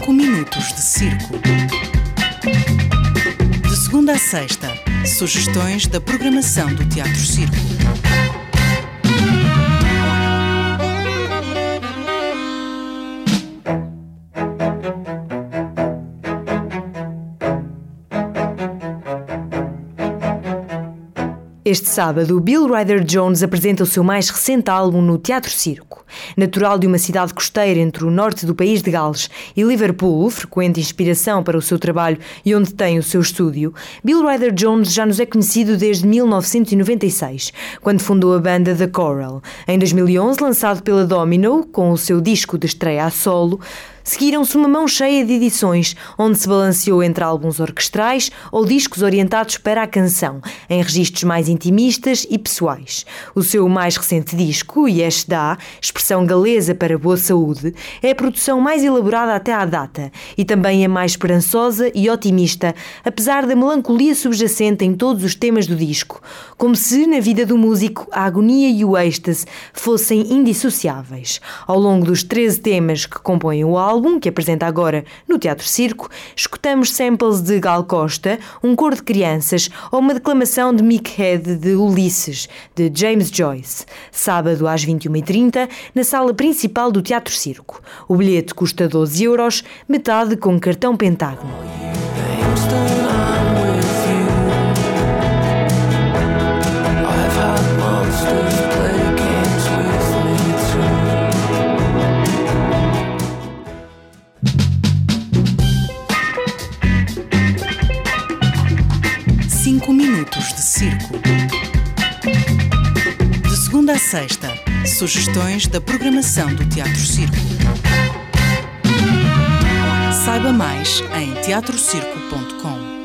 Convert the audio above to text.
5 minutos de circo. De segunda a sexta, sugestões da programação do Teatro Circo. Este sábado, Bill Ryder Jones apresenta o seu mais recente álbum no Teatro Circo. Natural de uma cidade costeira entre o norte do país de Gales e Liverpool, frequente inspiração para o seu trabalho e onde tem o seu estúdio, Bill Ryder Jones já nos é conhecido desde 1996, quando fundou a banda The Coral. Em 2011, lançado pela Domino, com o seu disco de estreia a solo, seguiram-se uma mão cheia de edições, onde se balanceou entre álbuns orquestrais ou discos orientados para a canção, em registros mais intimistas e pessoais. O seu mais recente disco, Yes Da, expressão galesa para boa saúde, é a produção mais elaborada até à data e também a mais esperançosa e otimista, apesar da melancolia subjacente em todos os temas do disco, como se, na vida do músico, a agonia e o êxtase fossem indissociáveis. Ao longo dos 13 temas que compõem o álbum, que apresenta agora no Teatro Circo, escutamos samples de Gal Costa, um coro de crianças ou uma declamação de Mick Head de Ulisses, de James Joyce. Sábado às 21h30, na sala principal do Teatro Circo. O bilhete custa 12 €, metade com cartão Pentágono. Minutos de circo. De segunda a sexta, sugestões da programação do Teatro Circo. Saiba mais em teatrocirco.com.